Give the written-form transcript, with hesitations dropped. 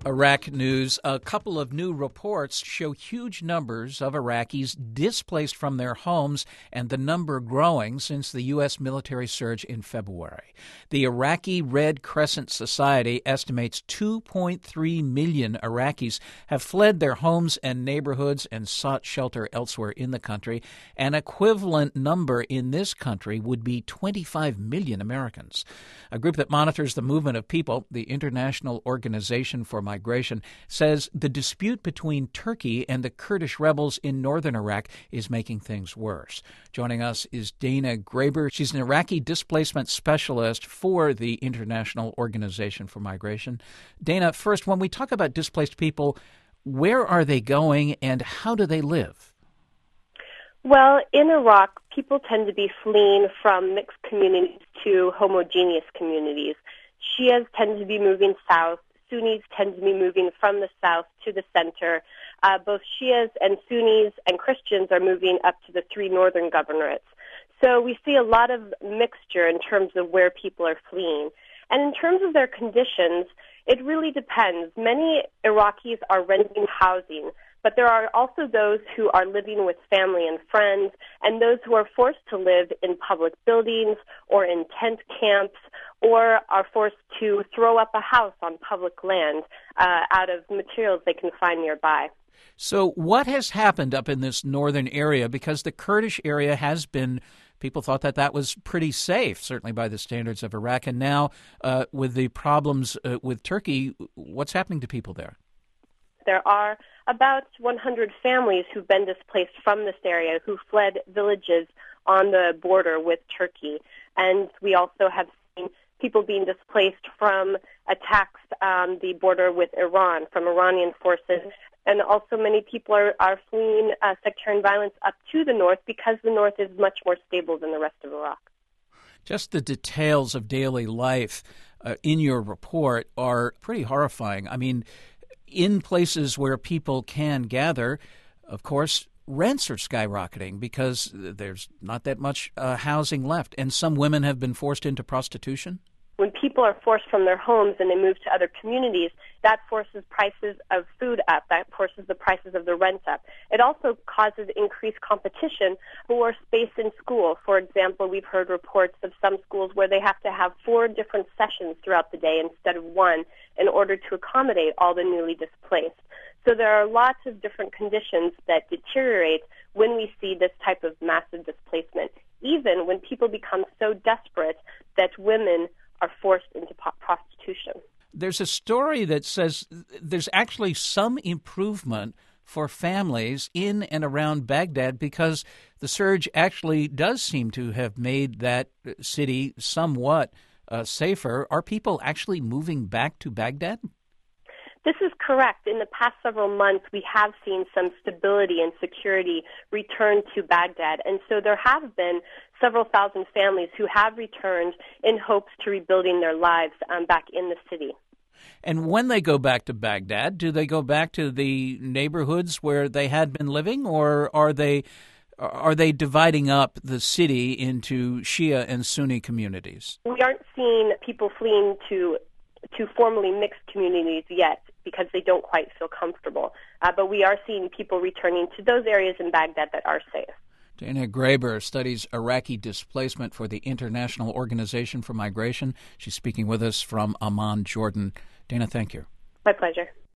Iraq news. A couple of new reports show huge numbers of Iraqis displaced from their homes and the number growing since the U.S. military surge in February. The Iraqi Red Crescent Society estimates 2.3 million Iraqis have fled their homes and neighborhoods and sought shelter elsewhere in the country. An equivalent number in this country would be 25 million Americans. A group that monitors the movement of people, the International Organization for Migration, says the dispute between Turkey and the Kurdish rebels in northern Iraq is making things worse. Joining us is Dana Graber. She's an Iraqi displacement specialist for the International Organization for Migration. Dana, first, when we talk about displaced people, where are they going and how do they live? Well, in Iraq, people tend to be fleeing from mixed communities to homogeneous communities. Shias tend to be moving south. Sunnis tend to be moving from the south to the center. Both Shias and Sunnis and Christians are moving up to the three northern governorates. So we see a lot of mixture in terms of where people are fleeing. And in terms of their conditions, it really depends. Many Iraqis are renting housing, but there are also those who are living with family and friends, and those who are forced to live in public buildings or in tent camps, or are forced to throw up a house on public land out of materials they can find nearby. So what has happened up in this northern area? Because the Kurdish area has been, people thought that that was pretty safe, certainly by the standards of Iraq. And now with the problems with Turkey, what's happening to people there? There are about 100 families who've been displaced from this area who fled villages on the border with Turkey. And we also have seen people being displaced from attacks on the border with Iran, from Iranian forces. And also many people are fleeing sectarian violence up to the north because the north is much more stable than the rest of Iraq. Just the details of daily life in your report are pretty horrifying. I mean, in places where people can gather, of course, rents are skyrocketing because there's not that much housing left. And some women have been forced into prostitution. When people are forced from their homes and they move to other communities, that forces prices of food up. That forces the prices of the rent up. It also causes increased competition for space in school. For example, we've heard reports of some schools where they have to have 4 different sessions throughout the day instead of 1 in order to accommodate all the newly displaced. So there are lots of different conditions that deteriorate when we see this type of massive displacement, even when people become so desperate that women are forced into prostitution. There's a story that says there's actually some improvement for families in and around Baghdad because the surge actually does seem to have made that city somewhat safer. Are people actually moving back to Baghdad? This is correct. In the past several months, we have seen some stability and security return to Baghdad. And so there have been several thousand families who have returned in hopes to rebuilding their lives back in the city. And when they go back to Baghdad, do they go back to the neighborhoods where they had been living, or are they dividing up the city into Shia and Sunni communities? We aren't seeing people fleeing to formally mixed communities yet because they don't quite feel comfortable. But we are seeing people returning to those areas in Baghdad that are safe. Dana Graber studies Iraqi displacement for the International Organization for Migration. She's speaking with us from Amman, Jordan. Dana, thank you. My pleasure.